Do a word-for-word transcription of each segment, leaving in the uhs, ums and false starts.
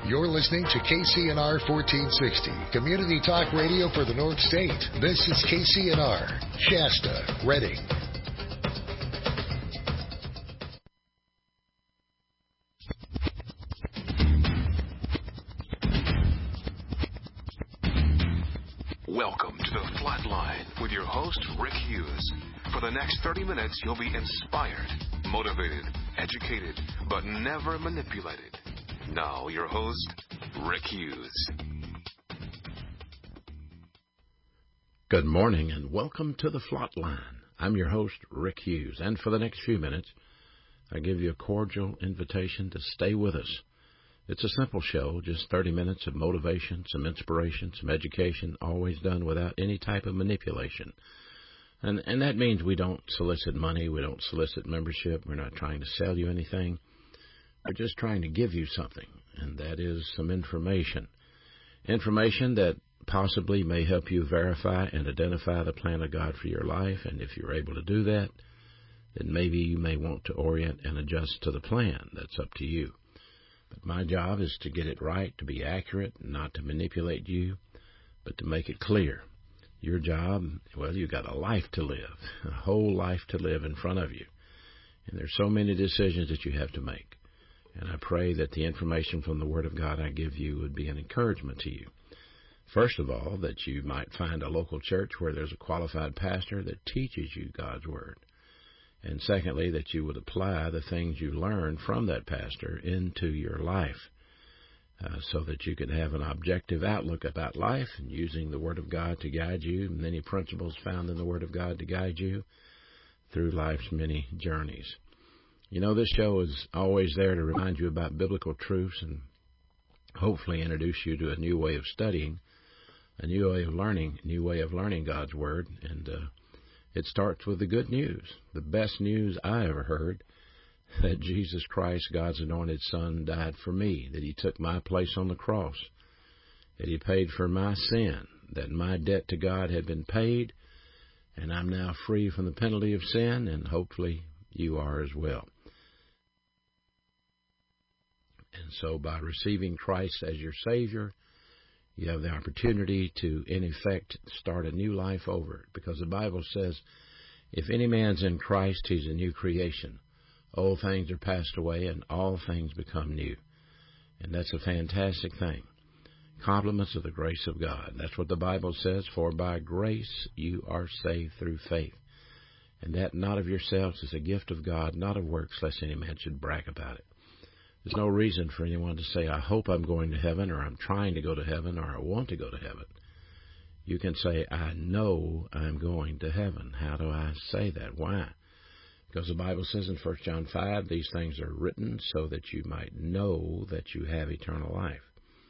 You're listening to K C N R fourteen sixty, Community Talk Radio for the North State. This is K C N R, Shasta, Redding. Welcome to the Flatline with your host, Rick Hughes. For the next thirty minutes, you'll be inspired, motivated, educated, but never manipulated. Now, your host, Rick Hughes. Good morning and welcome to the Flatline. I'm your host, Rick Hughes, and for the next few minutes, I give you a cordial invitation to stay with us. It's a simple show, just thirty minutes of motivation, some inspiration, some education, always done without any type of manipulation. And, and that means we don't solicit money, we don't solicit membership, we're not trying to sell you anything. We're just trying to give you something, and that is some information. Information that possibly may help you verify and identify the plan of God for your life, and if you're able to do that, then maybe you may want to orient and adjust to the plan. That's up to you. But my job is to get it right, to be accurate, not to manipulate you, but to make it clear. Your job, well, you've got a life to live, a whole life to live in front of you. And there's so many decisions that you have to make. And I pray that the information from the Word of God I give you would be an encouragement to you. First of all, that you might find a local church where there's a qualified pastor that teaches you God's Word. And secondly, that you would apply the things you learn from that pastor into your life uh, so that you can have an objective outlook about life and using the Word of God to guide you, many principles found in the Word of God to guide you through life's many journeys. You know, this show is always there to remind you about biblical truths and hopefully introduce you to a new way of studying, a new way of learning, a new way of learning God's Word. And uh, it starts with the good news, the best news I ever heard, that Jesus Christ, God's anointed Son, died for me, that He took my place on the cross, that He paid for my sin, that my debt to God had been paid, and I'm now free from the penalty of sin, and hopefully you are as well. And so by receiving Christ as your Savior, you have the opportunity to, in effect, start a new life over. Because the Bible says, if any man's in Christ, he's a new creation. Old things are passed away and all things become new. And that's a fantastic thing. Compliments of the grace of God. That's what the Bible says, for by grace you are saved through faith. And that not of yourselves is a gift of God, not of works, lest any man should brag about it. There's no reason for anyone to say, I hope I'm going to heaven, or I'm trying to go to heaven, or I want to go to heaven. You can say, I know I'm going to heaven. How do I say that? Why? Because the Bible says in First John five, these things are written so that you might know that you have eternal life.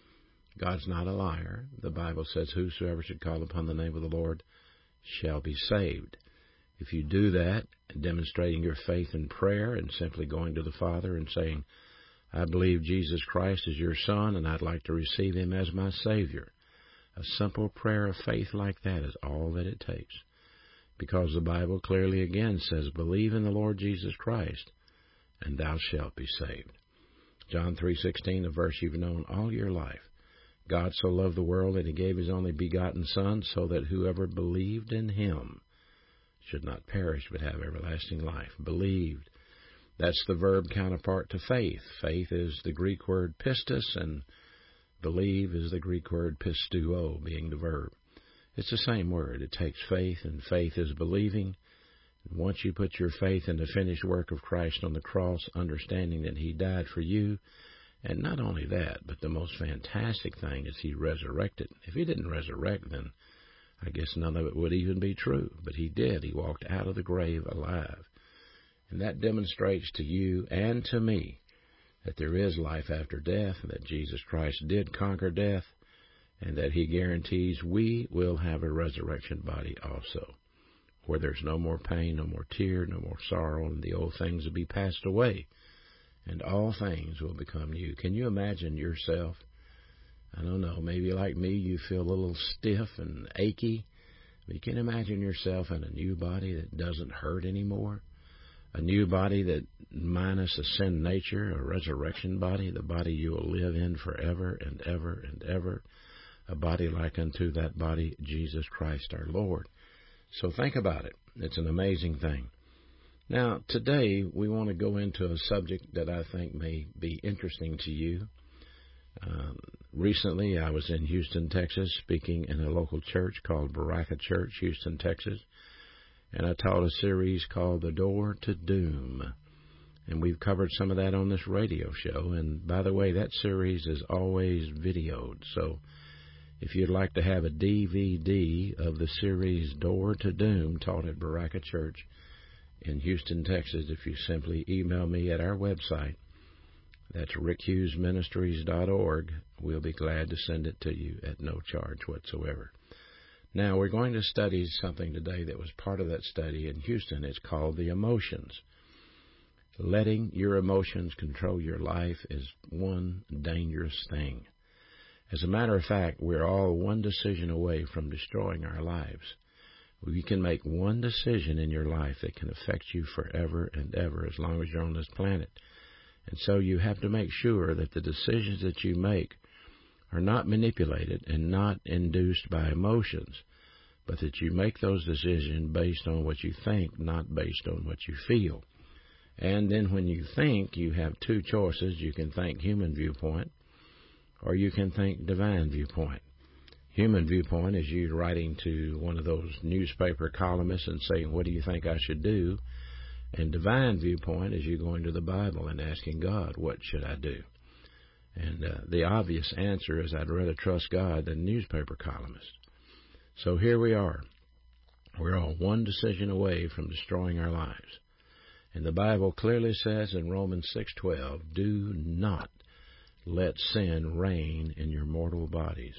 God's not a liar. The Bible says, whosoever should call upon the name of the Lord shall be saved. If you do that, demonstrating your faith in prayer and simply going to the Father and saying, I believe Jesus Christ is your Son, and I'd like to receive Him as my Savior. A simple prayer of faith like that is all that it takes. Because the Bible clearly again says, believe in the Lord Jesus Christ, and thou shalt be saved. John three sixteen, a verse you've known all your life. God so loved the world that He gave His only begotten Son, so that whoever believed in Him should not perish but have everlasting life. Believed. That's the verb counterpart to faith. Faith is the Greek word pistis, and believe is the Greek word pistuo, being the verb. It's the same word. It takes faith, and faith is believing. And once you put your faith in the finished work of Christ on the cross, understanding that He died for you, and not only that, but the most fantastic thing is He resurrected. If He didn't resurrect, then I guess none of it would even be true. But He did. He walked out of the grave alive. And that demonstrates to you and to me that there is life after death, that Jesus Christ did conquer death, and that He guarantees we will have a resurrection body also, where there's no more pain, no more tear, no more sorrow, and the old things will be passed away, and all things will become new. Can you imagine yourself? I don't know, maybe like me, you feel a little stiff and achy. But you can imagine yourself in a new body that doesn't hurt anymore. a new body that minus a sin nature, a resurrection body, the body you will live in forever and ever and ever, a body like unto that body, Jesus Christ our Lord. So think about it. It's an amazing thing. Now, today we want to go into a subject that I think may be interesting to you. Uh, recently, I was in Houston, Texas, speaking in a local church called Baraka Church, Houston, Texas, and I taught a series called The Door to Doom, and we've covered some of that on this radio show. And by the way, that series is always videoed, so if you'd like to have a D V D of the series Door to Doom, taught at Baraka Church in Houston, Texas, if you simply email me at our website, that's rick hughes ministries dot org. We'll be glad to send it to you at no charge whatsoever. Now, we're going to study something today that was part of that study in Houston. It's called the emotions. Letting your emotions control your life is one dangerous thing. As a matter of fact, we're all one decision away from destroying our lives. You can make one decision in your life that can affect you forever and ever as long as you're on this planet. And so you have to make sure that the decisions that you make are not manipulated and not induced by emotions, but that you make those decisions based on what you think, not based on what you feel. And then when you think, you have two choices. You can think human viewpoint, or you can think divine viewpoint. Human viewpoint is you writing to one of those newspaper columnists and saying, what do you think I should do? And divine viewpoint is you going to the Bible and asking God, what should I do? And uh, the obvious answer is I'd rather trust God than newspaper columnists. So here we are. We're all one decision away from destroying our lives. And the Bible clearly says in Romans six twelve, do not let sin reign in your mortal bodies.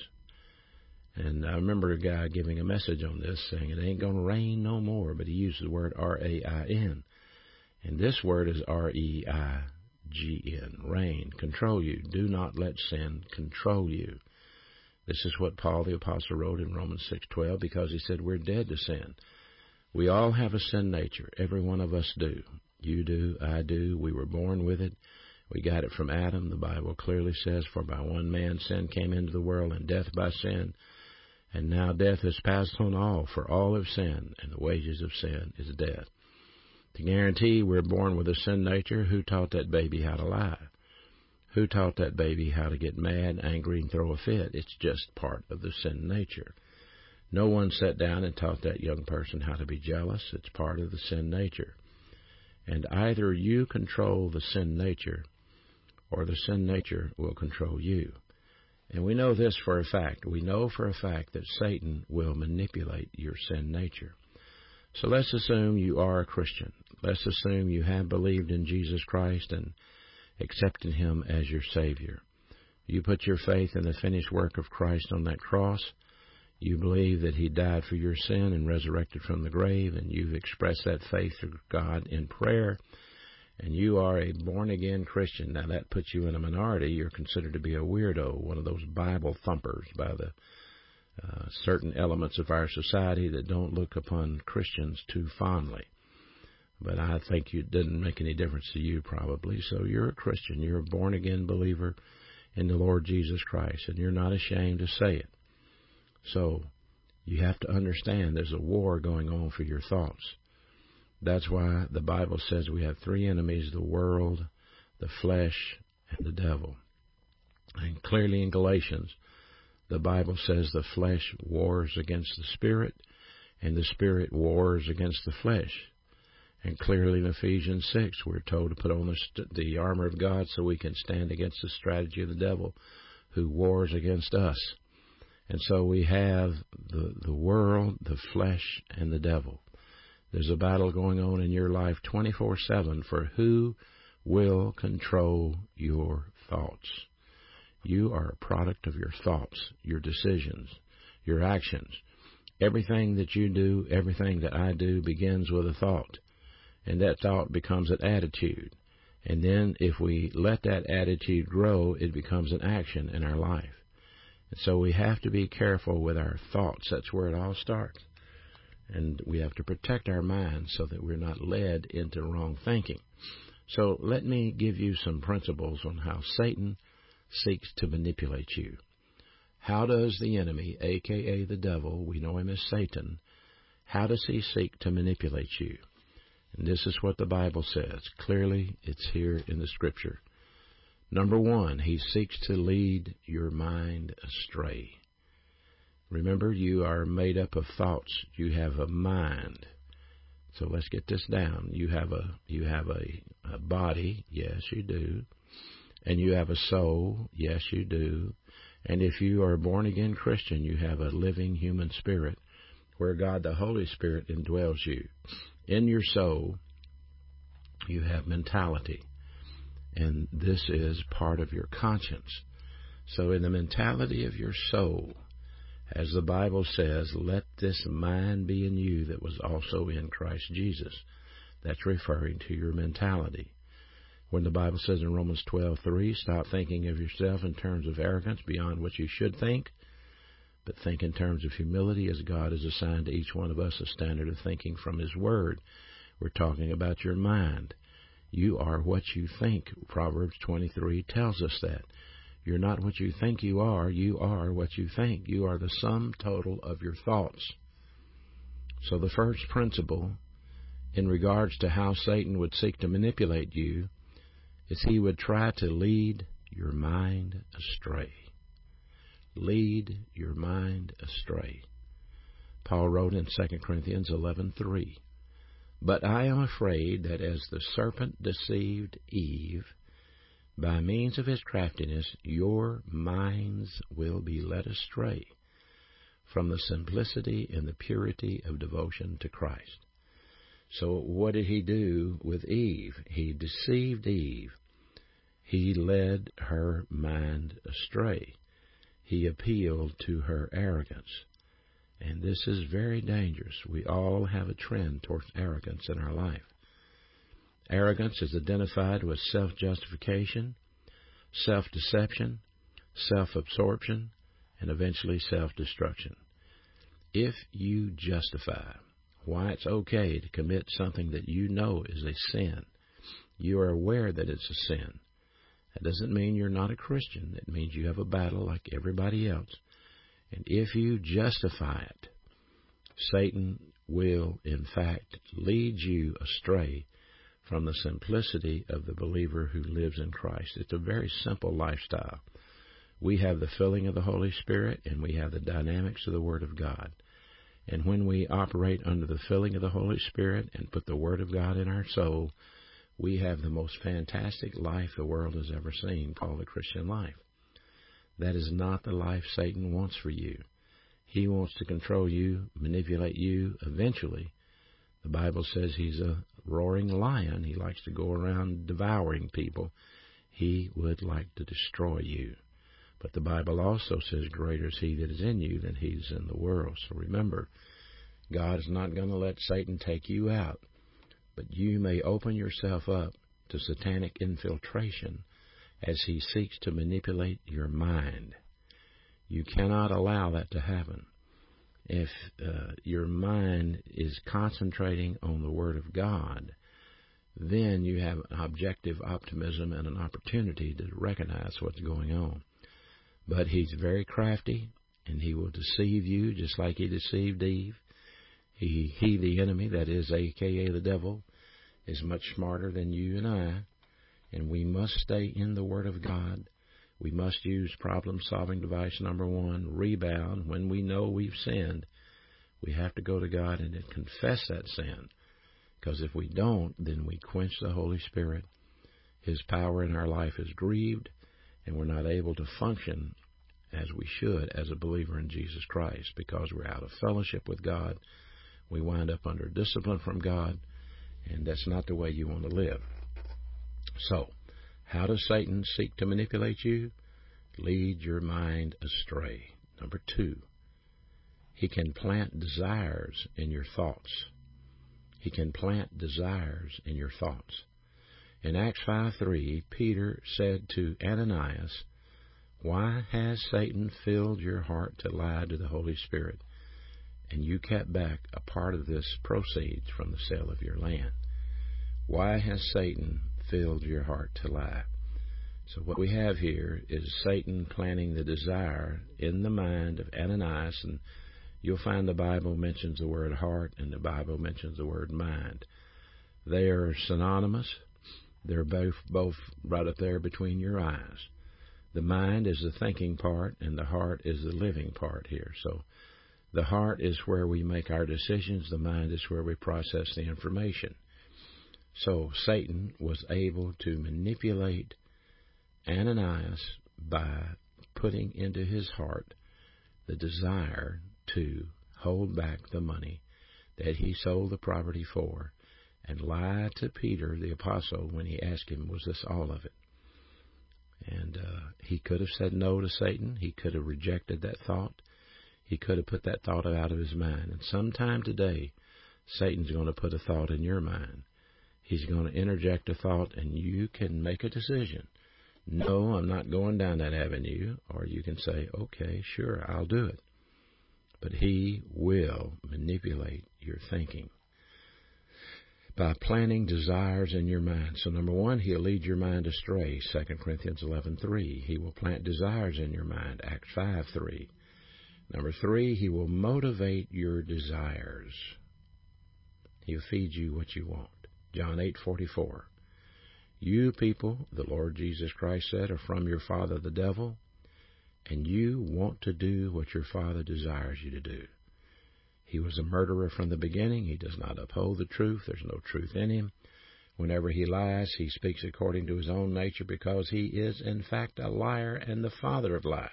And I remember a guy giving a message on this saying it ain't going to rain no more, but he used the word R A I N. And this word is R E I G N, reign, control you. Do not let sin control you. This is what Paul the Apostle wrote in Romans six twelve, because he said we're dead to sin. We all have a sin nature. Every one of us do. You do, I do. We were born with it. We got it from Adam. The Bible clearly says, for by one man sin came into the world, and death by sin. And now death has passed on all, for all have sinned, and the wages of sin is death. To guarantee we're born with a sin nature, who taught that baby how to lie? Who taught that baby how to get mad, angry, and throw a fit? It's just part of the sin nature. No one sat down and taught that young person how to be jealous. It's part of the sin nature. And either you control the sin nature, or the sin nature will control you. And we know this for a fact. We know for a fact that Satan will manipulate your sin nature. So let's assume you are a Christian. Let's assume you have believed in Jesus Christ and accepted Him as your Savior. You put your faith in the finished work of Christ on that cross. You believe that He died for your sin and resurrected from the grave, and you've expressed that faith to God in prayer, and you are a born-again Christian. Now, that puts you in a minority. You're considered to be a weirdo, one of those Bible thumpers by the uh, certain elements of our society that don't look upon Christians too fondly. But I think it didn't make any difference to you, probably. So you're a Christian. You're a born-again believer in the Lord Jesus Christ, and you're not ashamed to say it. So you have to understand there's a war going on for your thoughts. That's why the Bible says we have three enemies: the world, the flesh, and the devil. And clearly in Galatians, the Bible says the flesh wars against the spirit, and the spirit wars against the flesh. And clearly in Ephesians six, we're told to put on the, st- the armor of God so we can stand against the strategy of the devil who wars against us. And so we have the, the world, the flesh, and the devil. There's a battle going on in your life twenty-four seven for who will control your thoughts. You are a product of your thoughts, your decisions, your actions. Everything that you do, everything that I do begins with a thought. And that thought becomes an attitude. And then if we let that attitude grow, it becomes an action in our life. And so we have to be careful with our thoughts. That's where it all starts. And we have to protect our minds so that we're not led into wrong thinking. So let me give you some principles on how Satan seeks to manipulate you. How does the enemy, a k a the devil, we know him as Satan, how does he seek to manipulate you? And this is what the Bible says. Clearly, it's here in the Scripture. Number one, he seeks to lead your mind astray. Remember, you are made up of thoughts. You have a mind. So let's get this down. You have a you have a, a body, yes you do. And you have a soul, yes you do. And if you are a born-again Christian, you have a living human spirit where God the Holy Spirit indwells you. In your soul, you have mentality. And this is part of your conscience. So in the mentality of your soul, as the Bible says, let this mind be in you that was also in Christ Jesus. That's referring to your mentality. When the Bible says in Romans twelve three, stop thinking of yourself in terms of arrogance beyond what you should think, but think in terms of humility as God has assigned to each one of us a standard of thinking from His Word. We're talking about your mind. You are what you think. Proverbs twenty-three tells us that. You're not what you think you are. You are what you think. You are the sum total of your thoughts. So the first principle in regards to how Satan would seek to manipulate you is he would try to lead your mind astray. Lead your mind astray. Paul wrote in Second Corinthians eleven three, but I am afraid that as the serpent deceived Eve, by means of his craftiness, your minds will be led astray from the simplicity and the purity of devotion to Christ. So what did he do with Eve? He deceived Eve. He led her mind astray. He appealed to her arrogance. And this is very dangerous. We all have a trend towards arrogance in our life. Arrogance is identified with self-justification, self-deception, self-absorption, and eventually self-destruction. If you justify why it's okay to commit something that you know is a sin, you are aware that it's a sin. That doesn't mean you're not a Christian. It means you have a battle like everybody else. And if you justify it, Satan will, in fact, lead you astray from the simplicity of the believer who lives in Christ. It's a very simple lifestyle. We have the filling of the Holy Spirit, and we have the dynamics of the Word of God. And when we operate under the filling of the Holy Spirit and put the Word of God in our soul, we have the most fantastic life the world has ever seen, called the Christian life. That is not the life Satan wants for you. He wants to control you, manipulate you eventually. The Bible says he's a roaring lion. He likes to go around devouring people. He would like to destroy you. But the Bible also says, greater is he that is in you than he is in the world. So remember, God is not going to let Satan take you out. But you may open yourself up to satanic infiltration as he seeks to manipulate your mind. You cannot allow that to happen. If uh, your mind is concentrating on the Word of God, then you have an objective optimism and an opportunity to recognize what's going on. But he's very crafty, and he will deceive you just like he deceived Eve. He, he the enemy, that is, a k a the devil, is much smarter than you and I, and we must stay in the Word of God. We must use problem-solving device number one, rebound. When we know we've sinned, we have to go to God and confess that sin. Because if we don't, then we quench the Holy Spirit. His power in our life is grieved, and we're not able to function as we should as a believer in Jesus Christ because we're out of fellowship with God. We wind up under discipline from God, and that's not the way you want to live. So, how does Satan seek to manipulate you? Lead your mind astray. Number two, he can plant desires in your thoughts. He can plant desires in your thoughts. In Acts five three, Peter said to Ananias, why has Satan filled your heart to lie to the Holy Spirit and you kept back a part of this proceeds from the sale of your land. Why has Satan filled your heart to lie? So what we have here is Satan planting the desire in the mind of Ananias, and you'll find the Bible mentions the word heart and the Bible mentions the word mind. They are synonymous. They're both, both right up there between your eyes. The mind is the thinking part, and the heart is the living part here. So the heart is where we make our decisions. The mind is where we process the information. So Satan was able to manipulate Ananias by putting into his heart the desire to hold back the money that he sold the property for and lie to Peter, the apostle, when he asked him, was this all of it? And uh, he could have said no to Satan. He could have rejected that thought. He could have put that thought out of his mind. And sometime today, Satan's going to put a thought in your mind. He's going to interject a thought, and you can make a decision. No, I'm not going down that avenue. Or you can say, okay, sure, I'll do it. But he will manipulate your thinking by planting desires in your mind. So number one, he'll lead your mind astray, Second Corinthians eleven three. He will plant desires in your mind, Acts five three. Number three, he will motivate your desires. He'll feed you what you want, John eight forty-four. You people, the Lord Jesus Christ said, are from your father the devil, and you want to do what your father desires you to do. He was a murderer from the beginning. He does not uphold the truth. There's no truth in him. Whenever he lies, he speaks according to his own nature, because he is, in fact, a liar and the father of lies.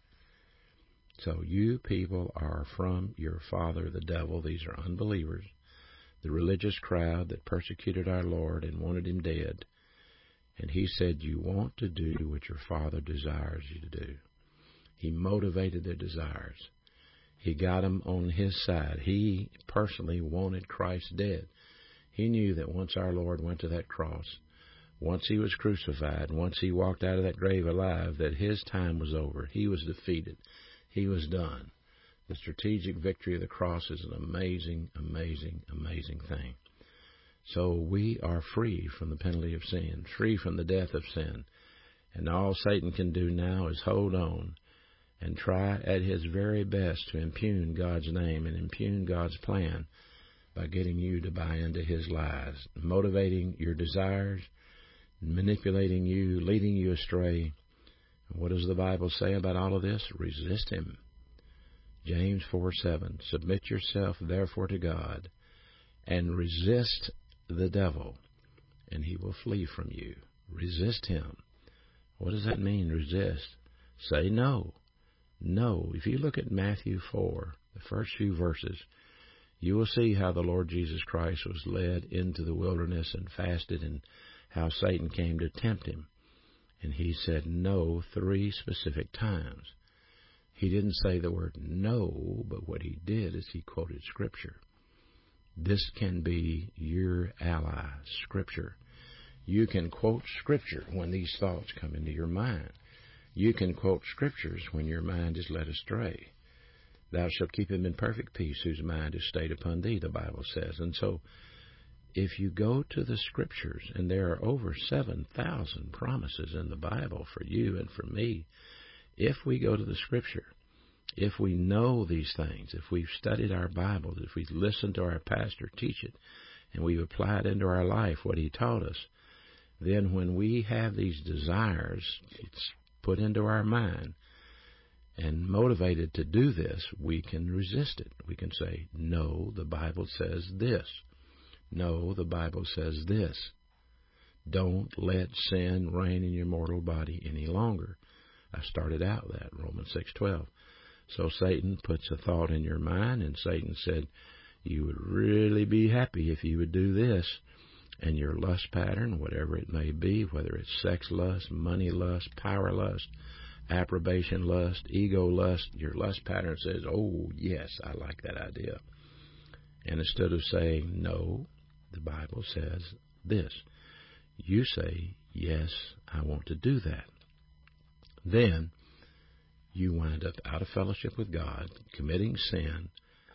So you people are from your father, the devil. These are unbelievers, the religious crowd that persecuted our Lord and wanted him dead. And he said, you want to do what your father desires you to do. He motivated their desires. He got them on his side. He personally wanted Christ dead. He knew that once our Lord went to that cross, once he was crucified, once he walked out of that grave alive, that his time was over. He was defeated. He was done. The strategic victory of the cross is an amazing, amazing, amazing thing. So we are free from the penalty of sin, free from the death of sin. And all Satan can do now is hold on and try at his very best to impugn God's name and impugn God's plan by getting you to buy into his lies, motivating your desires, manipulating you, leading you astray. And what does the Bible say about all of this? Resist him. James four seven, submit yourself therefore to God and resist the devil, and he will flee from you. Resist him. What does that mean, resist? Say no. No. If you look at Matthew four, the first few verses, you will see how the Lord Jesus Christ was led into the wilderness and fasted, and how Satan came to tempt him. And he said no three specific times. He didn't say the word no, but what he did is he quoted Scripture. This can be your ally, Scripture. You can quote Scripture when these thoughts come into your mind. You can quote Scriptures when your mind is led astray. Thou shalt keep him in perfect peace whose mind is stayed upon thee, the Bible says. And so if you go to the Scriptures, and there are over seven thousand promises in the Bible for you and for me, if we go to the Scripture, if we know these things, if we've studied our Bibles, if we've listened to our pastor teach it, and we've applied into our life what he taught us, then when we have these desires, it's put into our mind and motivated to do this, we can resist it. We can say, no, the Bible says this. No, the Bible says this. Don't let sin reign in your mortal body any longer. I started out that, Romans six twelve. So Satan puts a thought in your mind, and Satan said, you would really be happy if you would do this. And your lust pattern, whatever it may be, whether it's sex lust, money lust, power lust, approbation lust, ego lust, your lust pattern says, oh, yes, I like that idea. And instead of saying, no, the Bible says this, you say, yes, I want to do that. Then you wind up out of fellowship with God, committing sin,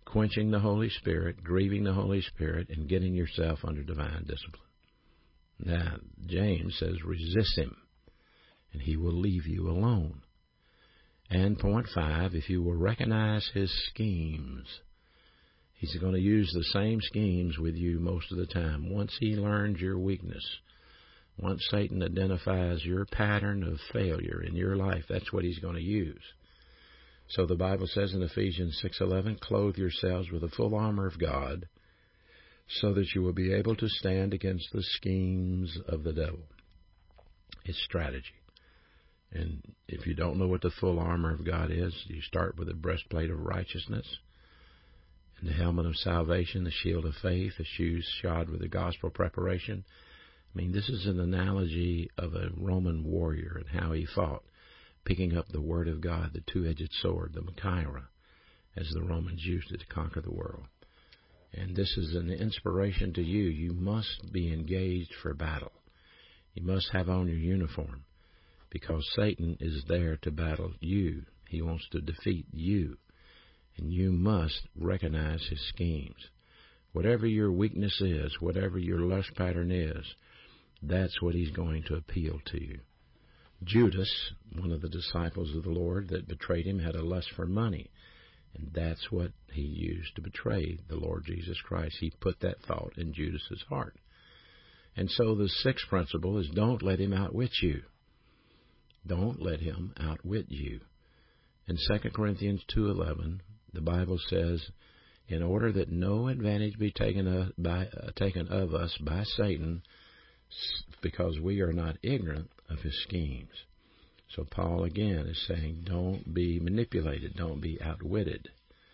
quenching the Holy Spirit, grieving the Holy Spirit, and getting yourself under divine discipline. Now, James says, resist him, and he will leave you alone. And point five, if you will recognize his schemes, he's going to use the same schemes with you most of the time. Once he learns your weakness, once Satan identifies your pattern of failure in your life, that's what he's going to use. So the Bible says in Ephesians six eleven, clothe yourselves with the full armor of God, so that you will be able to stand against the schemes of the devil. It's strategy. And if you don't know what the full armor of God is, you start with the breastplate of righteousness, and the helmet of salvation, the shield of faith, the shoes shod with the gospel preparation. I mean, this is an analogy of a Roman warrior and how he fought, picking up the Word of God, the two-edged sword, the Machaira, as the Romans used it to conquer the world. And this is an inspiration to you. You must be engaged for battle. You must have on your uniform, because Satan is there to battle you. He wants to defeat you. And you must recognize his schemes. Whatever your weakness is, whatever your lust pattern is, that's what he's going to appeal to you. Judas, one of the disciples of the Lord that betrayed him, had a lust for money. And that's what he used to betray the Lord Jesus Christ. He put that thought in Judas's heart. And so the sixth principle is don't let him outwit you. Don't let him outwit you. In Second Corinthians two eleven, the Bible says, in order that no advantage be taken of, by, uh, taken of us by Satan, because we are not ignorant of his schemes. So Paul again is saying, don't be manipulated, don't be outwitted.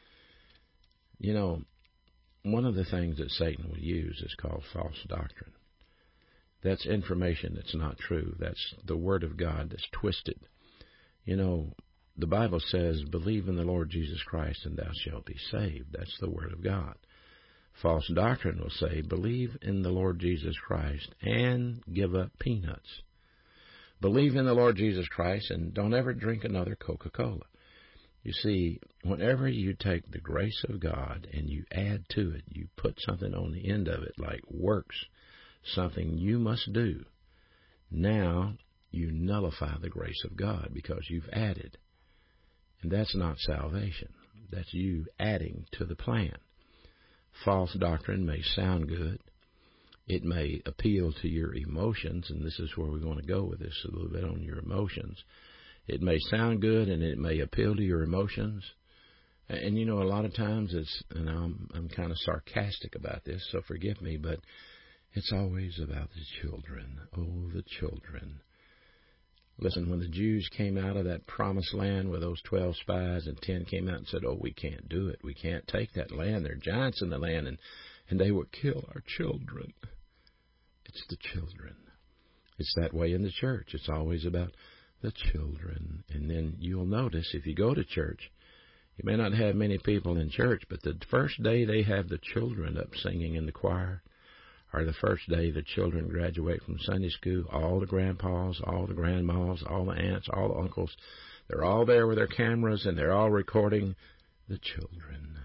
You know, one of the things that Satan will use is called false doctrine. That's information that's not true. That's the Word of God that's twisted. You know, the Bible says, believe in the Lord Jesus Christ and thou shalt be saved. That's the Word of God. False doctrine will say, believe in the Lord Jesus Christ and give up peanuts. Believe in the Lord Jesus Christ and don't ever drink another Coca-Cola. You see, whenever you take the grace of God and you add to it, you put something on the end of it like works, something you must do, now you nullify the grace of God because you've added. And that's not salvation. That's you adding to the plan. False doctrine may sound good. It may appeal to your emotions, and this is where we're going to go with this a little bit on your emotions. It may sound good, and it may appeal to your emotions. And, you know, a lot of times it's, and I'm, I'm kind of sarcastic about this, so forgive me, but it's always about the children. Oh, the children. Listen, when the Jews came out of that promised land with those twelve spies, and ten came out and said, oh, we can't do it. We can't take that land. There are giants in the land, and, and they would kill our children. It's the children. It's that way in the church. It's always about the children. And then you'll notice if you go to church, you may not have many people in church, but the first day they have the children up singing in the choir, or the first day the children graduate from Sunday school, all the grandpas, all the grandmas, all the aunts, all the uncles, they're all there with their cameras and they're all recording the children.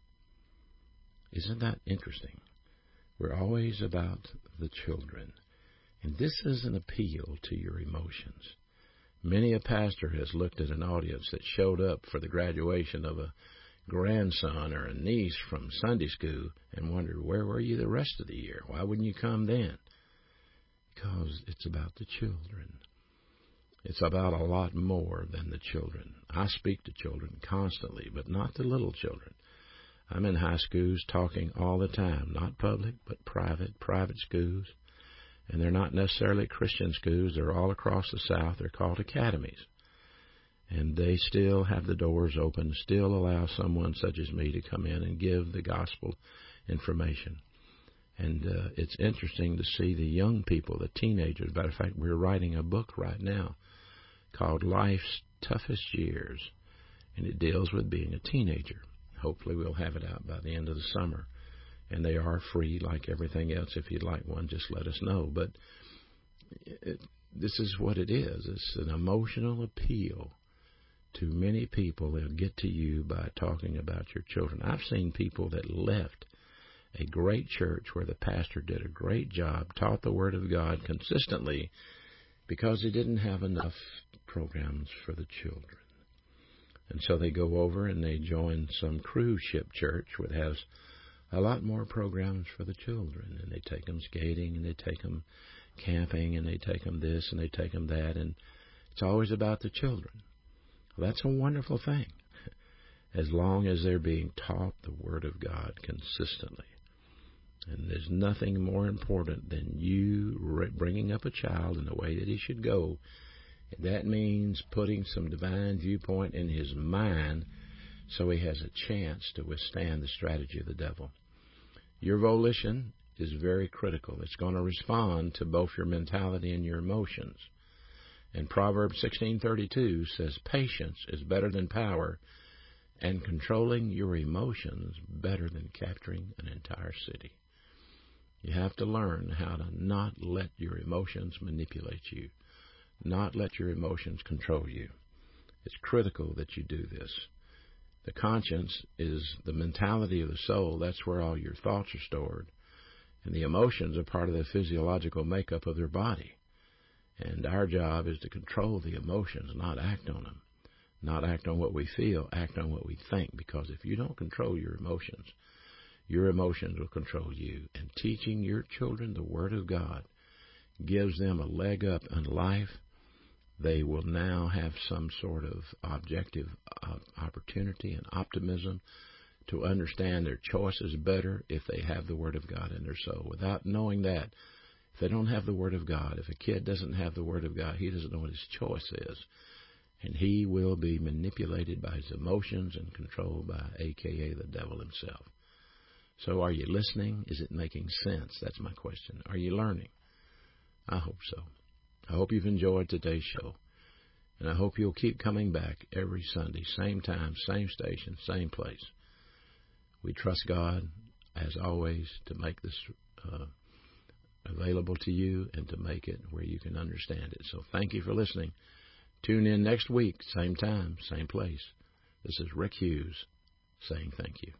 Isn't that interesting? We're always about the children. And this is an appeal to your emotions. Many a pastor has looked at an audience that showed up for the graduation of a grandson or a niece from Sunday school and wondered, where were you the rest of the year? Why wouldn't you come then? Because it's about the children. It's about a lot more than the children. I speak to children constantly, but not the little children. I'm in high schools talking all the time, not public, but private, private schools. And they're not necessarily Christian schools. They're all across the South. They're called academies. And they still have the doors open, still allow someone such as me to come in and give the gospel information. And uh, it's interesting to see the young people, the teenagers. Matter of fact, we're writing a book right now called Life's Toughest Years, and it deals with being a teenager. Hopefully we'll have it out by the end of the summer. And they are free like everything else. If you'd like one, just let us know. But it, this is what it is. It's an emotional appeal to many people, they'll get to you by talking about your children. I've seen people that left a great church where the pastor did a great job, taught the Word of God consistently, because he didn't have enough programs for the children. And so they go over and they join some cruise ship church that has a lot more programs for the children. And they take them skating, and they take them camping, and they take them this, and they take them that. And it's always about the children. Well, that's a wonderful thing, as long as they're being taught the Word of God consistently. And there's nothing more important than you bringing up a child in the way that he should go. That means putting some divine viewpoint in his mind so he has a chance to withstand the strategy of the devil. Your volition is very critical. It's going to respond to both your mentality and your emotions. And Proverbs sixteen thirty-two says, patience is better than power, and controlling your emotions better than capturing an entire city. You have to learn how to not let your emotions manipulate you, not let your emotions control you. It's critical that you do this. The conscience is the mentality of the soul. That's where all your thoughts are stored. And the emotions are part of the physiological makeup of their body. And our job is to control the emotions, not act on them. Not act on what we feel, act on what we think. Because if you don't control your emotions, your emotions will control you. And teaching your children the Word of God gives them a leg up in life. They will now have some sort of objective uh, opportunity and optimism to understand their choices better if they have the Word of God in their soul. Without knowing that, if they don't have the Word of God, if a kid doesn't have the Word of God, he doesn't know what his choice is. And he will be manipulated by his emotions and controlled by A K A the devil himself. So are you listening? Is it making sense? That's my question. Are you learning? I hope so. I hope you've enjoyed today's show. And I hope you'll keep coming back every Sunday, same time, same station, same place. We trust God, as always, to make this uh, available to you and to make it where you can understand it. So thank you for listening. Tune in next week, same time, same place. This is Rick Hughes saying thank you.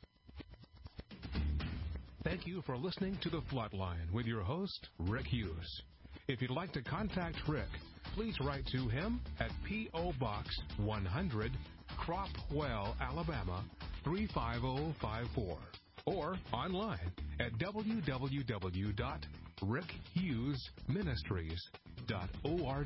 Thank you for listening to The Flatline with your host, Rick Hughes. If you'd like to contact Rick, please write to him at P O. Box one hundred, Cropwell, Alabama three five zero five four, or online at w w w dot rick hughes ministries dot org.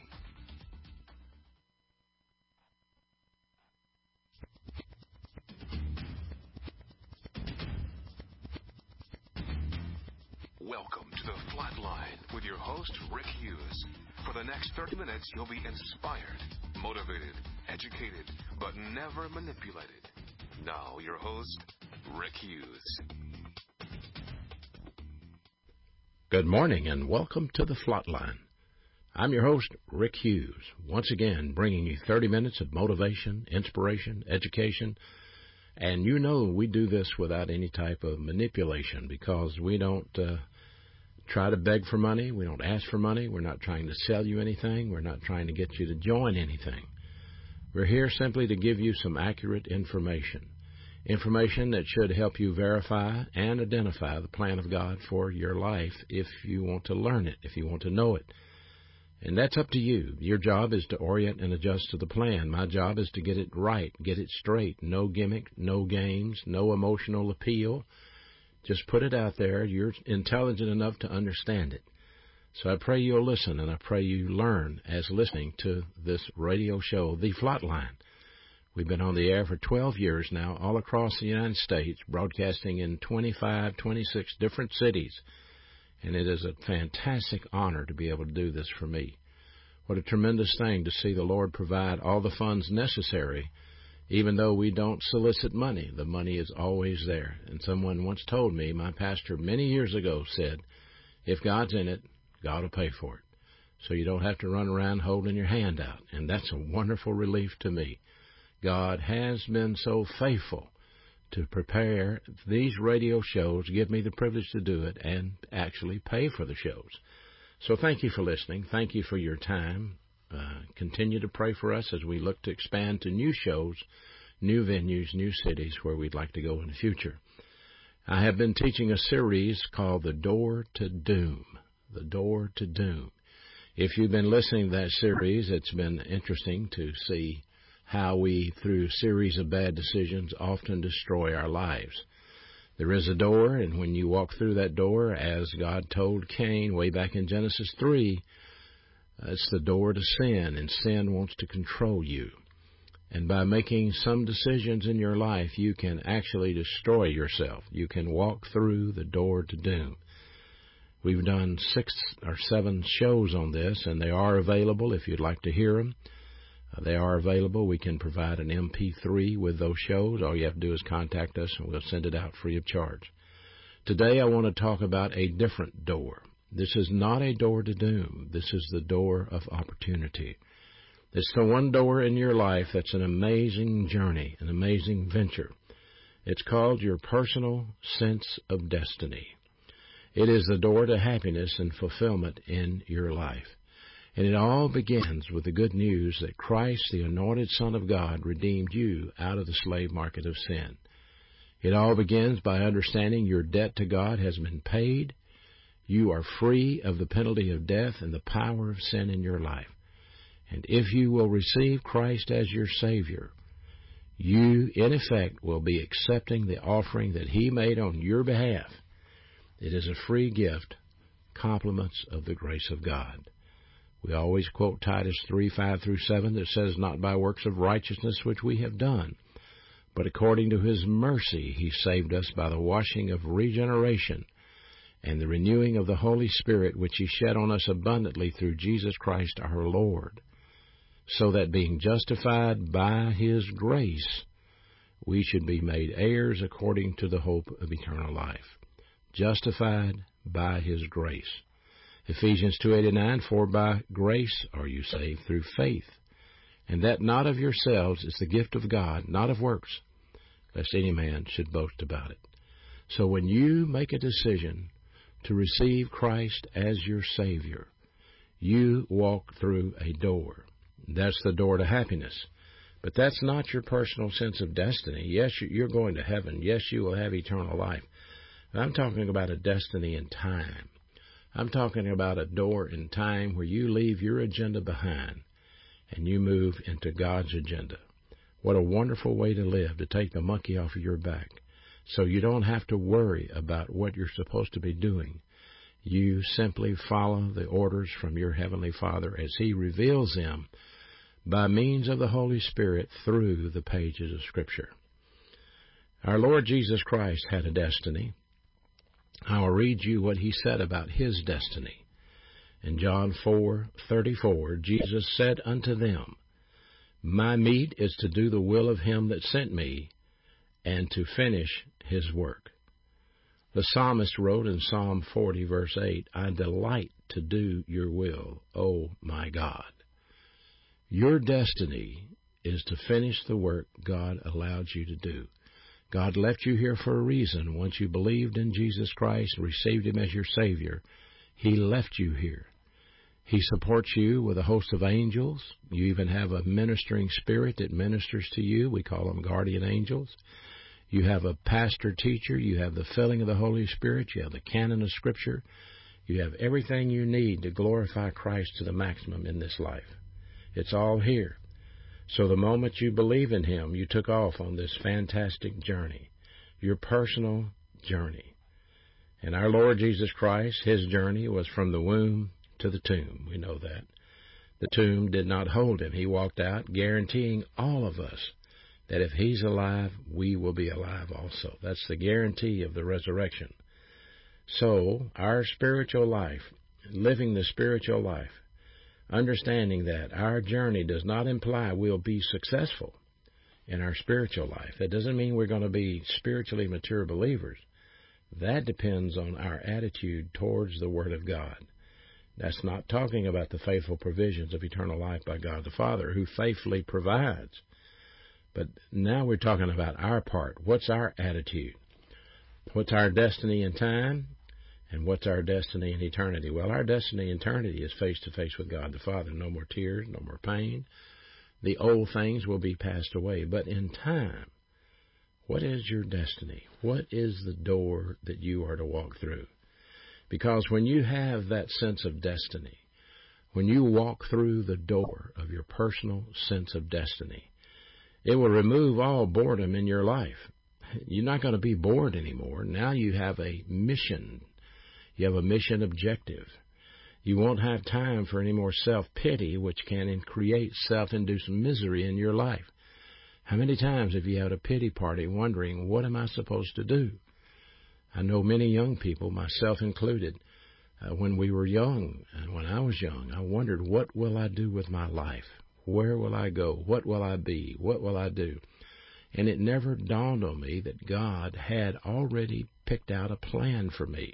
Welcome to The Flatline with your host, Rick Hughes. For the next thirty minutes, you'll be inspired, motivated, educated, but never manipulated. Now, your host, Rick Hughes. Good morning and welcome to The Flatline. I'm your host, Rick Hughes, once again bringing you thirty minutes of motivation, inspiration, education. And you know we do this without any type of manipulation because we don't uh, try to beg for money. We don't ask for money. We're not trying to sell you anything. We're not trying to get you to join anything. We're here simply to give you some accurate information, information that should help you verify and identify the plan of God for your life if you want to learn it, if you want to know it. And that's up to you. Your job is to orient and adjust to the plan. My job is to get it right, get it straight. No gimmick, no games, no emotional appeal. Just put it out there. You're intelligent enough to understand it. So I pray you'll listen, and I pray you learn as listening to this radio show, The Flatline. We've been on the air for twelve years now, all across the United States, broadcasting in twenty-five, twenty-six different cities. And it is a fantastic honor to be able to do this for me. What a tremendous thing to see the Lord provide all the funds necessary. Even though we don't solicit money, the money is always there. And someone once told me, my pastor many years ago said, if God's in it, God will pay for it. So you don't have to run around holding your hand out. And that's a wonderful relief to me. God has been so faithful to prepare these radio shows, give me the privilege to do it, and actually pay for the shows. So thank you for listening. Thank you for your time. Uh, continue to pray for us as we look to expand to new shows, new venues, new cities where we'd like to go in the future. I have been teaching a series called The Door to Doom. The Door to Doom. If you've been listening to that series, it's been interesting to see how we, through a series of bad decisions, often destroy our lives. There is a door, and when you walk through that door, as God told Cain way back in Genesis three, it's the door to sin, and sin wants to control you. And by making some decisions in your life, you can actually destroy yourself. You can walk through the door to doom. We've done six or seven shows on this, and they are available if you'd like to hear them. Uh, they are available. We can provide an M P three with those shows. All you have to do is contact us, and we'll send it out free of charge. Today I want to talk about a different door. This is not a door to doom. This is the door of opportunity. It's the one door in your life that's an amazing journey, an amazing venture. It's called your personal sense of destiny. It is the door to happiness and fulfillment in your life. And it all begins with the good news that Christ, the anointed Son of God, redeemed you out of the slave market of sin. It all begins by understanding your debt to God has been paid. You are free of the penalty of death and the power of sin in your life. And if you will receive Christ as your Savior, you, in effect, will be accepting the offering that He made on your behalf. It is a free gift, compliments of the grace of God. We always quote Titus three, five through seven that says, not by works of righteousness which we have done, but according to His mercy He saved us by the washing of regeneration and the renewing of the Holy Spirit, which He shed on us abundantly through Jesus Christ our Lord, so that being justified by His grace, we should be made heirs according to the hope of eternal life. Justified by His grace. Ephesians two eighty-nine, for by grace are you saved through faith, and that not of yourselves is the gift of God, not of works, lest any man should boast about it. So when you make a decision to receive Christ as your Savior, you walk through a door. That's the door to happiness. But that's not your personal sense of destiny. Yes, you're going to heaven. Yes, you will have eternal life. I'm talking about a destiny in time. I'm talking about a door in time where you leave your agenda behind and you move into God's agenda. What a wonderful way to live, to take the monkey off of your back so you don't have to worry about what you're supposed to be doing. You simply follow the orders from your Heavenly Father as He reveals them by means of the Holy Spirit through the pages of Scripture. Our Lord Jesus Christ had a destiny. I will read you what He said about His destiny. In John four thirty-four, Jesus said unto them, my meat is to do the will of Him that sent me, and to finish His work. The psalmist wrote in Psalm forty, verse eight, I delight to do your will, O my God. Your destiny is to finish the work God allowed you to do. God left you here for a reason. Once you believed in Jesus Christ and received Him as your Savior, He left you here. He supports you with a host of angels. You even have a ministering spirit that ministers to you. We call them guardian angels. You have a pastor-teacher. You have the filling of the Holy Spirit. You have the canon of Scripture. You have everything you need to glorify Christ to the maximum in this life. It's all here. So the moment you believe in Him, you took off on this fantastic journey, your personal journey. And our Lord Jesus Christ, His journey was from the womb to the tomb. We know that. The tomb did not hold Him. He walked out, guaranteeing all of us that if He's alive, we will be alive also. That's the guarantee of the resurrection. So our spiritual life, living the spiritual life, understanding that our journey does not imply we'll be successful in our spiritual life. That doesn't mean we're going to be spiritually mature believers. That depends on our attitude towards the Word of God. That's not talking about the faithful provisions of eternal life by God the Father, who faithfully provides. But now we're talking about our part. What's our attitude? What's our destiny in time? And what's our destiny in eternity? Well, our destiny in eternity is face-to-face with God the Father. No more tears, no more pain. The old things will be passed away. But in time, what is your destiny? What is the door that you are to walk through? Because when you have that sense of destiny, when you walk through the door of your personal sense of destiny, it will remove all boredom in your life. You're not going to be bored anymore. Now you have a mission. You have a mission objective. You won't have time for any more self-pity, which can create self-induced misery in your life. How many times have you had a pity party wondering, what am I supposed to do? I know many young people, myself included, uh, when we were young and when I was young, I wondered, what will I do with my life? Where will I go? What will I be? What will I do? And it never dawned on me that God had already picked out a plan for me.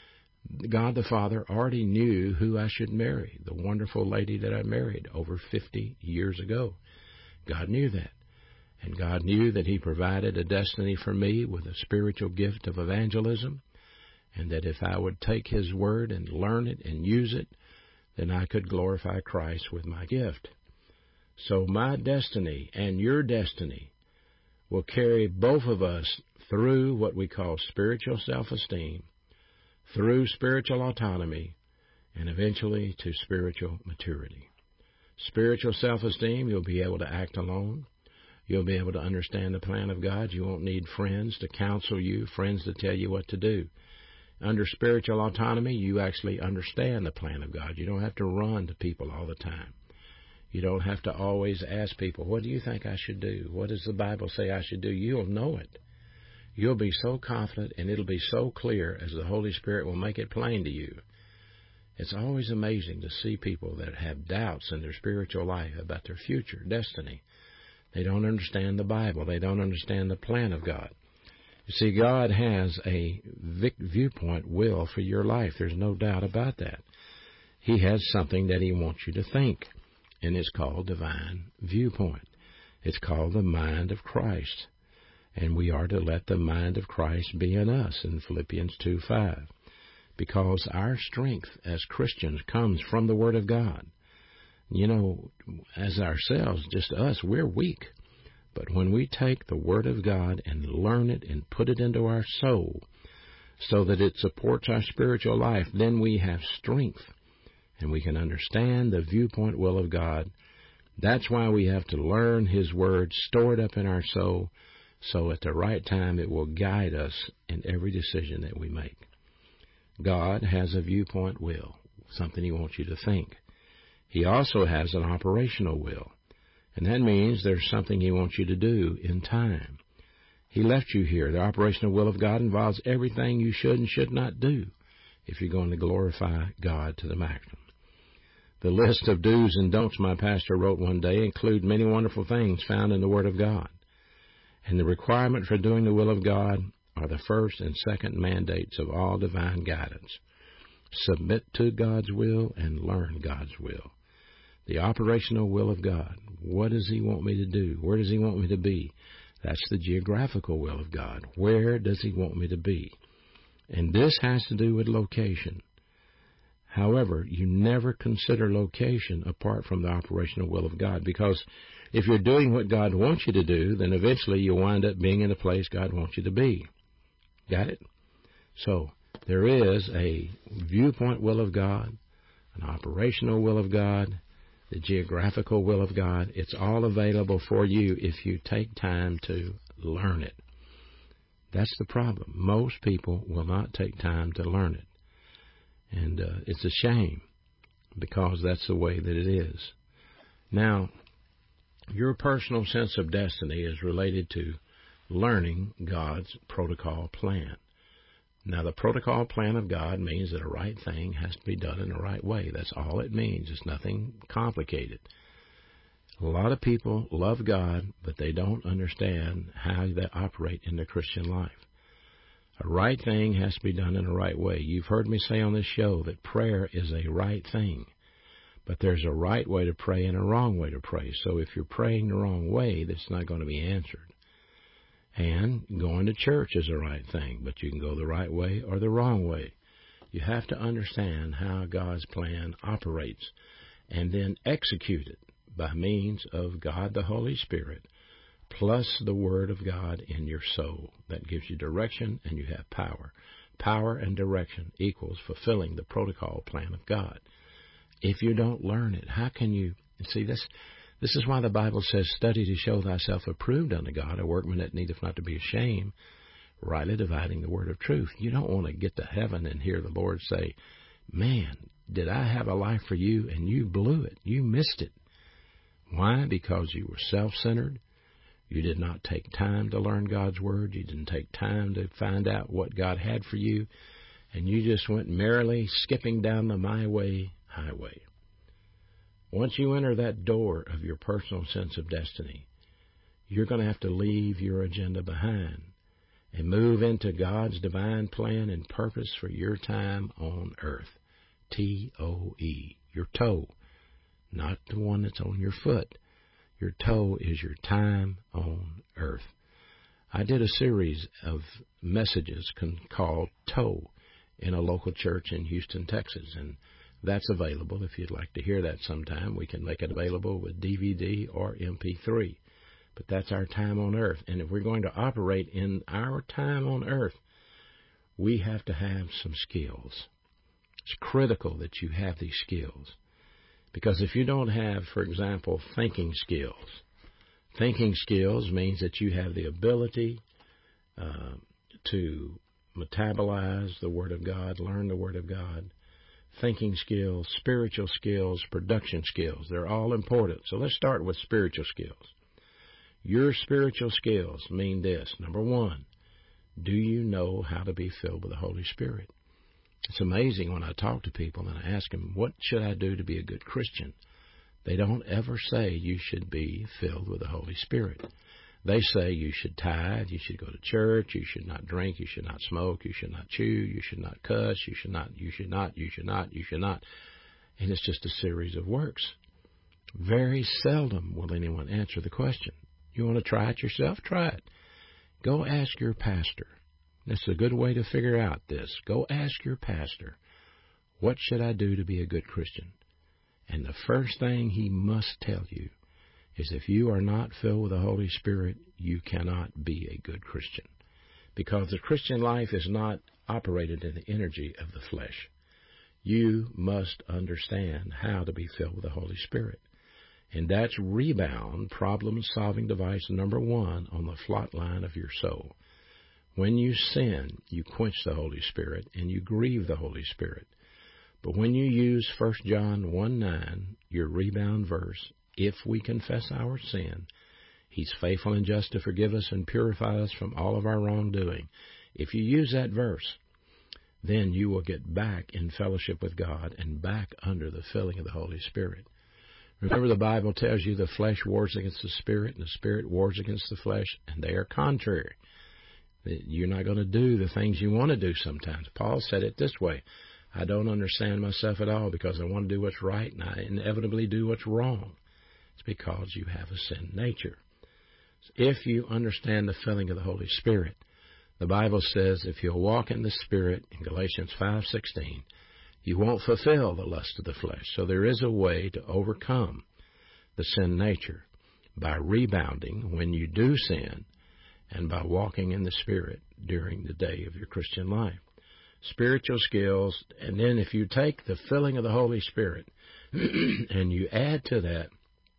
God the Father already knew who I should marry, the wonderful lady that I married over fifty years ago. God knew that. And God knew that He provided a destiny for me with a spiritual gift of evangelism, and that if I would take His word and learn it and use it, then I could glorify Christ with my gift. So my destiny and your destiny will carry both of us through what we call spiritual self-esteem, through spiritual autonomy, and eventually to spiritual maturity. Spiritual self-esteem, you'll be able to act alone. You'll be able to understand the plan of God. You won't need friends to counsel you, friends to tell you what to do. Under spiritual autonomy, you actually understand the plan of God. You don't have to run to people all the time. You don't have to always ask people, what do you think I should do? What does the Bible say I should do? You'll know it. You'll be so confident, and it'll be so clear as the Holy Spirit will make it plain to you. It's always amazing to see people that have doubts in their spiritual life about their future destiny. They don't understand the Bible. They don't understand the plan of God. You see, God has a viewpoint will for your life. There's no doubt about that. He has something that He wants you to think, and it's called divine viewpoint. It's called the mind of Christ. And we are to let the mind of Christ be in us in Philippians two five. Because our strength as Christians comes from the Word of God. You know, as ourselves, just us, we're weak. But when we take the Word of God and learn it and put it into our soul so that it supports our spiritual life, then we have strength and we can understand the viewpoint will of God. That's why we have to learn His Word, store it up in our soul, so at the right time it will guide us in every decision that we make. God has a viewpoint will, something He wants you to think. He also has an operational will, and that means there's something He wants you to do in time. He left you here. The operational will of God involves everything you should and should not do if you're going to glorify God to the maximum. The list of do's and don'ts my pastor wrote one day include many wonderful things found in the Word of God. And the requirement for doing the will of God are the first and second mandates of all divine guidance. Submit to God's will and learn God's will. The operational will of God. What does He want me to do? Where does He want me to be? That's the geographical will of God. Where does He want me to be? And this has to do with location. However, you never consider location apart from the operational will of God, because if you're doing what God wants you to do, then eventually you'll wind up being in the place God wants you to be. Got it? So there is a viewpoint will of God, an operational will of God, the geographical will of God. It's all available for you if you take time to learn it. That's the problem. Most people will not take time to learn it. And uh, it's a shame, because that's the way that it is. Now, your personal sense of destiny is related to learning God's protocol plan. Now, the protocol plan of God means that a right thing has to be done in the right way. That's all it means. It's nothing complicated. A lot of people love God, but they don't understand how they operate in the Christian life. A right thing has to be done in the right way. You've heard me say on this show that prayer is a right thing. But there's a right way to pray and a wrong way to pray. So if you're praying the wrong way, that's not going to be answered. And going to church is a right thing, but you can go the right way or the wrong way. You have to understand how God's plan operates and then execute it by means of God the Holy Spirit plus the Word of God in your soul. That gives you direction and you have power. Power and direction equals fulfilling the protocol plan of God. If you don't learn it, how can you... See, this This is why the Bible says, study to show thyself approved unto God, a workman that needeth not to be ashamed, rightly dividing the word of truth. You don't want to get to heaven and hear the Lord say, man, did I have a life for you and you blew it. You missed it. Why? Because you were self-centered. You did not take time to learn God's word. You didn't take time to find out what God had for you. And you just went merrily skipping down the my way highway. Once you enter that door of your personal sense of destiny, you're going to have to leave your agenda behind and move into God's divine plan and purpose for your time on earth. T O E, your toe, not the one that's on your foot. Your toe is your time on earth. I did a series of messages con- called Toe in a local church in Houston, Texas, and that's available. If you'd like to hear that sometime, we can make it available with D V D or M P three. But that's our time on earth. And if we're going to operate in our time on earth, we have to have some skills. It's critical that you have these skills. Because if you don't have, for example, thinking skills, thinking skills means that you have the ability uh, to metabolize the Word of God, learn the Word of God. Thinking skills, spiritual skills, production skills. They're all important. So let's start with spiritual skills. Your spiritual skills mean this. Number one, do you know how to be filled with the Holy Spirit? It's amazing when I talk to people and I ask them, what should I do to be a good Christian? They don't ever say you should be filled with the Holy Spirit. They say you should tithe, you should go to church, you should not drink, you should not smoke, you should not chew, you should not cuss, you should not, you should not, you should not, you should not. And it's just a series of works. Very seldom will anyone answer the question. You want to try it yourself? Try it. Go ask your pastor. That's a good way to figure out this. Go ask your pastor, what should I do to be a good Christian? And the first thing he must tell you is if you are not filled with the Holy Spirit, you cannot be a good Christian. Because the Christian life is not operated in the energy of the flesh. You must understand how to be filled with the Holy Spirit. And that's rebound, problem-solving device number one on the flot line of your soul. When you sin, you quench the Holy Spirit and you grieve the Holy Spirit. But when you use First John one nine, your rebound verse, if we confess our sin, He's faithful and just to forgive us and purify us from all of our wrongdoing. If you use that verse, then you will get back in fellowship with God and back under the filling of the Holy Spirit. Remember, the Bible tells you the flesh wars against the Spirit and the Spirit wars against the flesh, and they are contrary. You're not going to do the things you want to do sometimes. Paul said it this way, I don't understand myself at all because I want to do what's right and I inevitably do what's wrong. It's because you have a sin nature. If you understand the filling of the Holy Spirit, the Bible says if you'll walk in the Spirit, in Galatians five sixteen, you won't fulfill the lust of the flesh. So there is a way to overcome the sin nature by rebounding when you do sin and by walking in the Spirit during the day of your Christian life. Spiritual skills, and then if you take the filling of the Holy Spirit and you add to that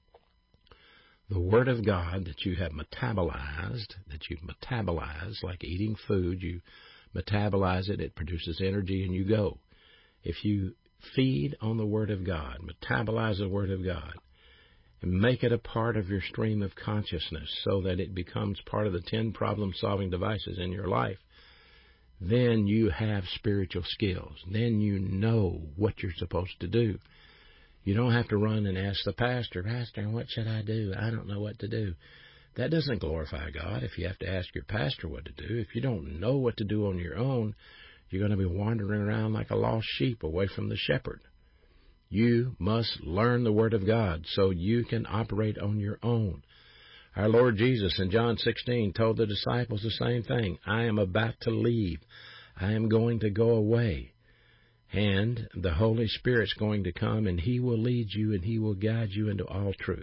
the Word of God that you have metabolized, that you've metabolized, like eating food, you metabolize it, it produces energy, and you go. If you feed on the Word of God, metabolize the Word of God, and make it a part of your stream of consciousness so that it becomes part of the ten problem-solving devices in your life, then you have spiritual skills. Then you know what you're supposed to do. You don't have to run and ask the pastor, Pastor, what should I do? I don't know what to do. That doesn't glorify God if you have to ask your pastor what to do. If you don't know what to do on your own, you're going to be wandering around like a lost sheep away from the shepherd. You must learn the Word of God so you can operate on your own. Our Lord Jesus in John sixteen told the disciples the same thing. I am about to leave. I am going to go away. And the Holy Spirit's going to come, and He will lead you, and He will guide you into all truth.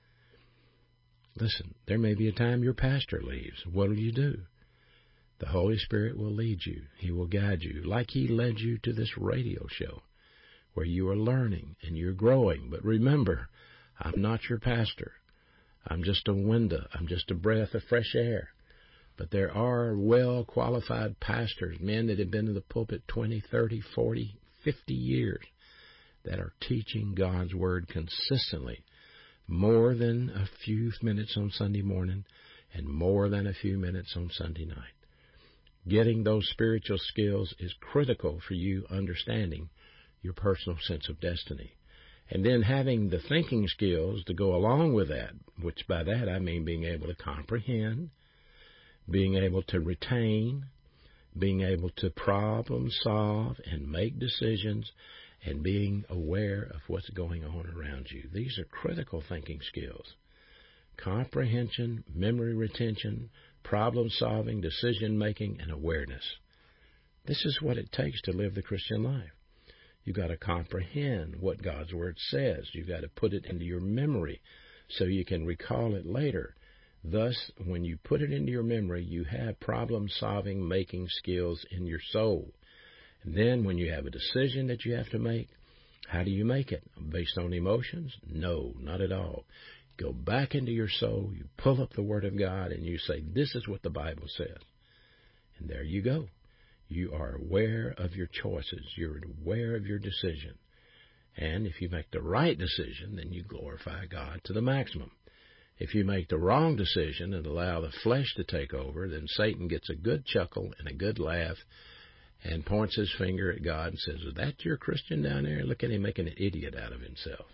Listen, there may be a time your pastor leaves. What will you do? The Holy Spirit will lead you. He will guide you, like He led you to this radio show, where you are learning and you're growing. But remember, I'm not your pastor. I'm just a window. I'm just a breath of fresh air. But there are well-qualified pastors, men that have been in the pulpit twenty, thirty, forty, fifty years, that are teaching God's Word consistently, more than a few minutes on Sunday morning and more than a few minutes on Sunday night. Getting those spiritual skills is critical for you understanding your personal sense of destiny. And then having the thinking skills to go along with that, which by that I mean being able to comprehend, being able to retain, being able to problem solve and make decisions, and being aware of what's going on around you. These are critical thinking skills. Comprehension, memory retention, problem solving, decision making, and awareness. This is what it takes to live the Christian life. You've got to comprehend what God's Word says. You've got to put it into your memory so you can recall it later. Thus, when you put it into your memory, you have problem-solving, making skills in your soul. And then when you have a decision that you have to make, how do you make it? Based on emotions? No, not at all. Go back into your soul, you pull up the Word of God, and you say, this is what the Bible says. And there you go. You are aware of your choices. You're aware of your decision. And if you make the right decision, then you glorify God to the maximum. If you make the wrong decision and allow the flesh to take over, then Satan gets a good chuckle and a good laugh and points his finger at God and says, is that your Christian down there? Look at him making an idiot out of himself.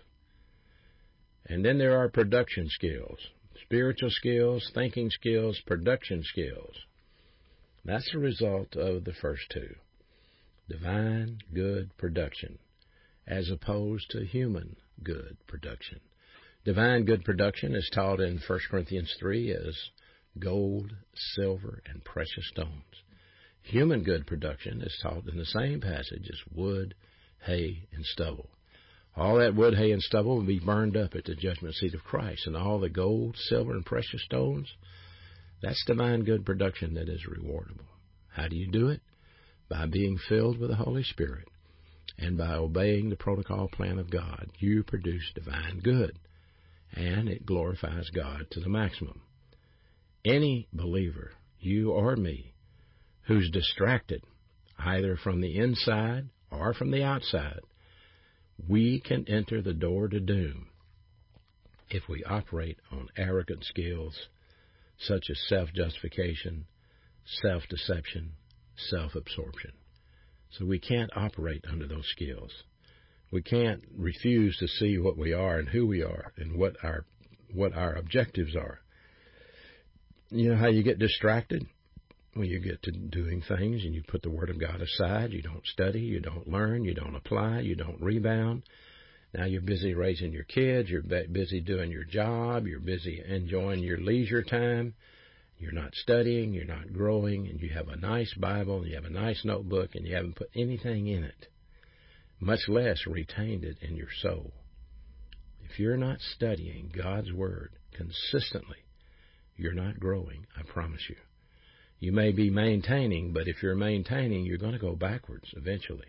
And then there are production skills, spiritual skills, thinking skills, production skills. That's the result of the first two. Divine good production, as opposed to human good production. Divine good production is taught in First Corinthians three as gold, silver, and precious stones. Human good production is taught in the same passage as wood, hay, and stubble. All that wood, hay, and stubble will be burned up at the judgment seat of Christ. And all the gold, silver, and precious stones, that's divine good production that is rewardable. How do you do it? By being filled with the Holy Spirit and by obeying the protocol plan of God. You produce divine good, and it glorifies God to the maximum. Any believer, you or me, who's distracted, either from the inside or from the outside, we can enter the door to doom if we operate on arrogant skills such as self-justification, self-deception, self-absorption. So we can't operate under those skills. We can't refuse to see what we are and who we are and what our what our objectives are. You know how you get distracted? Well, you get to doing things and you put the Word of God aside. You don't study, you don't learn, you don't apply, you don't rebound. Now you're busy raising your kids, you're busy doing your job, you're busy enjoying your leisure time. You're not studying, you're not growing, and you have a nice Bible, and you have a nice notebook, and you haven't put anything in it, much less retained it in your soul. If you're not studying God's Word consistently, you're not growing, I promise you. You may be maintaining, but if you're maintaining, you're going to go backwards eventually.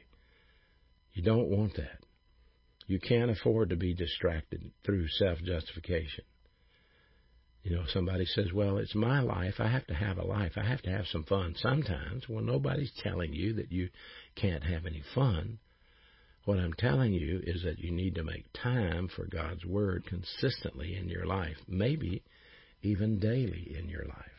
You don't want that. You can't afford to be distracted through self-justification. You know, somebody says, well, it's my life. I have to have a life. I have to have some fun sometimes. Well, nobody's telling you that you can't have any fun. What I'm telling you is that you need to make time for God's Word consistently in your life, maybe even daily in your life.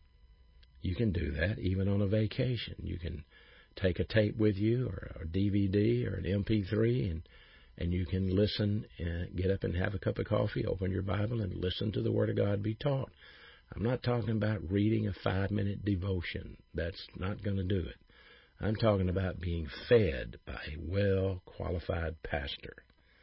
You can do that even on a vacation. You can take a tape with you or a D V D or an M P three and And you can listen, and get up and have a cup of coffee, open your Bible, and listen to the Word of God be taught. I'm not talking about reading a five-minute devotion. That's not going to do it. I'm talking about being fed by a well-qualified pastor.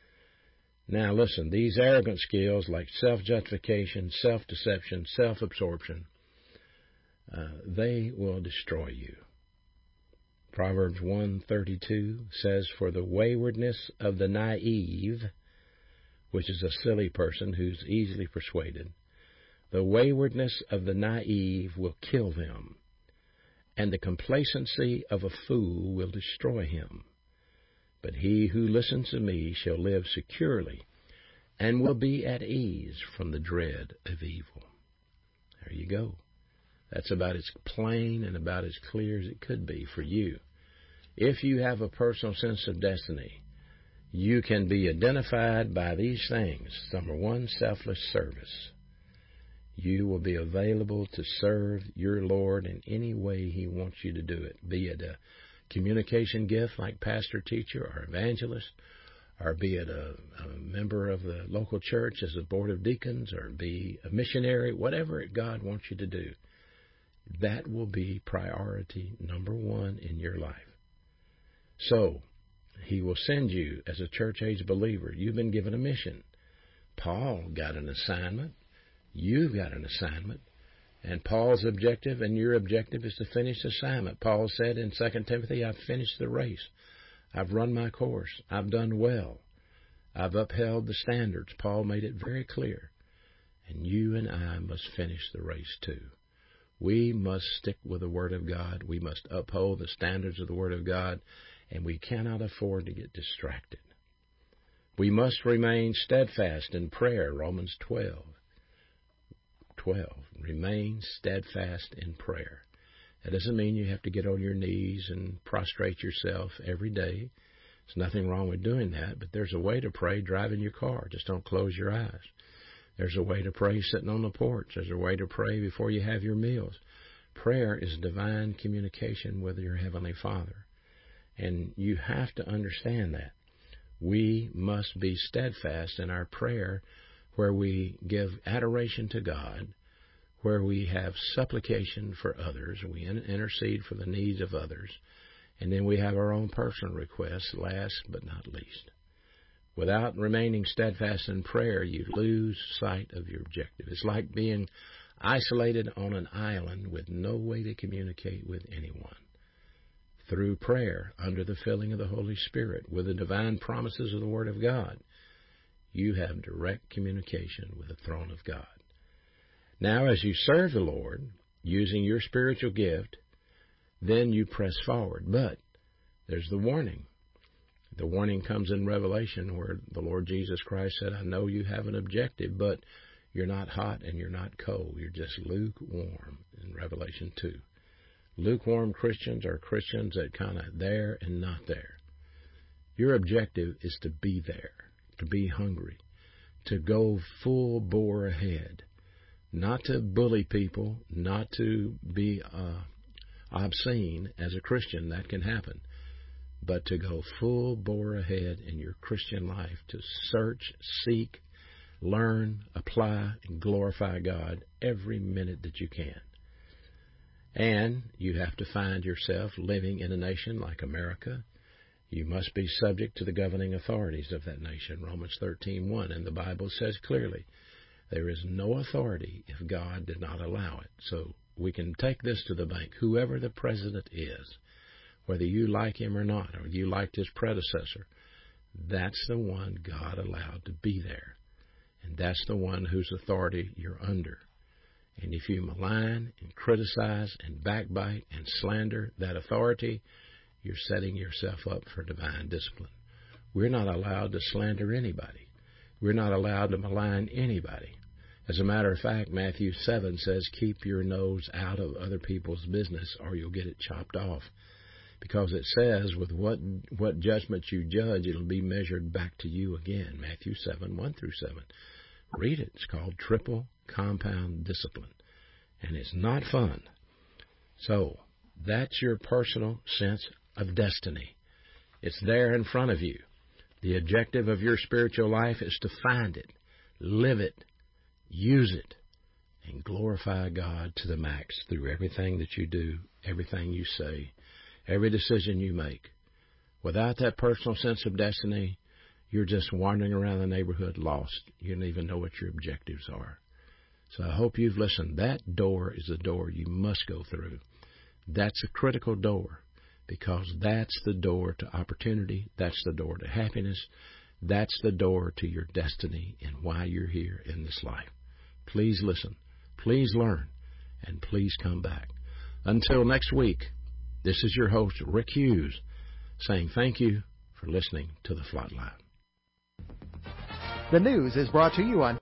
Now, listen, these arrogant skills like self-justification, self-deception, self-absorption, uh, they will destroy you. Proverbs one thirty-two says, "For the waywardness of the naive," which is a silly person who's easily persuaded, "the waywardness of the naive will kill them, and the complacency of a fool will destroy him. But he who listens to me shall live securely and will be at ease from the dread of evil." There you go. That's about as plain and about as clear as it could be for you. If you have a personal sense of destiny, you can be identified by these things. Number one, selfless service. You will be available to serve your Lord in any way He wants you to do it, be it a communication gift like pastor, teacher, or evangelist, or be it a, a member of the local church as a board of deacons, or be a missionary, whatever God wants you to do. That will be priority number one in your life. So, He will send you as a church-age believer. You've been given a mission. Paul got an assignment. You've got an assignment. And Paul's objective and your objective is to finish the assignment. Paul said in Second Timothy, "I've finished the race. I've run my course. I've done well. I've upheld the standards." Paul made it very clear. And you and I must finish the race too. We must stick with the Word of God. We must uphold the standards of the Word of God. And we cannot afford to get distracted. We must remain steadfast in prayer, Romans twelve. twelve. Remain steadfast in prayer. That doesn't mean you have to get on your knees and prostrate yourself every day. There's nothing wrong with doing that, but there's a way to pray driving your car. Just don't close your eyes. There's a way to pray sitting on the porch. There's a way to pray before you have your meals. Prayer is divine communication with your Heavenly Father. And you have to understand that. We must be steadfast in our prayer, where we give adoration to God, where we have supplication for others, we intercede for the needs of others, and then we have our own personal requests, last but not least. Without remaining steadfast in prayer, you lose sight of your objective. It's like being isolated on an island with no way to communicate with anyone. Through prayer, under the filling of the Holy Spirit, with the divine promises of the Word of God, you have direct communication with the throne of God. Now, as you serve the Lord, using your spiritual gift, then you press forward. But there's the warning. The warning comes in Revelation, where the Lord Jesus Christ said, "I know you have an objective, but you're not hot and you're not cold. You're just lukewarm," in Revelation two. Lukewarm Christians are Christians that kind of there and not there. Your objective is to be there, to be hungry, to go full bore ahead, not to bully people, not to be uh, obscene as a Christian. That can happen. But to go full bore ahead in your Christian life, to search, seek, learn, apply, and glorify God every minute that you can. And you have to find yourself living in a nation like America. You must be subject to the governing authorities of that nation, Romans thirteen one. And the Bible says clearly, there is no authority if God did not allow it. So we can take this to the bank. Whoever the president is, whether you like him or not, or you liked his predecessor, that's the one God allowed to be there. And that's the one whose authority you're under. And if you malign and criticize and backbite and slander that authority, you're setting yourself up for divine discipline. We're not allowed to slander anybody. We're not allowed to malign anybody. As a matter of fact, Matthew seven says, "Keep your nose out of other people's business or you'll get it chopped off." Because it says, with what what judgment you judge, it'll be measured back to you again. Matthew seven, one through seven. Read it. It's called triple compound discipline. And it's not fun. So, that's your personal sense of destiny. It's there in front of you. The objective of your spiritual life is to find it, live it, use it, and glorify God to the max through everything that you do, everything you say, every decision you make. Without that personal sense of destiny, you're just wandering around the neighborhood lost. You don't even know what your objectives are. So I hope you've listened. That door is the door you must go through. That's a critical door. because that's the door to opportunity. That's the door to happiness. That's the door to your destiny and why you're here in this life. Please listen. Please learn. And please come back. Until next week, this is your host, Rick Hughes, saying thank you for listening to The Flatline. The news is brought to you on